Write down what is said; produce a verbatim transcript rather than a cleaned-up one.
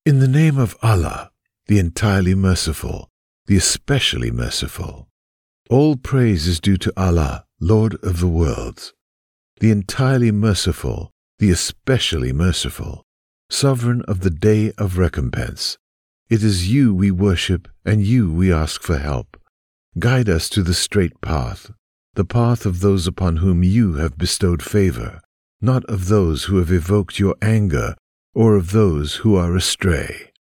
In the name of Allah, the entirely merciful, the especially merciful. All praise is due to Allah, Lord of the worlds, the entirely merciful, the especially merciful, sovereign of the day of recompense. It is you we worship, and you we ask for help. Guide us to the straight path, the path of those upon whom you have bestowed favor, not of those who have evoked your anger, or of those who are astray.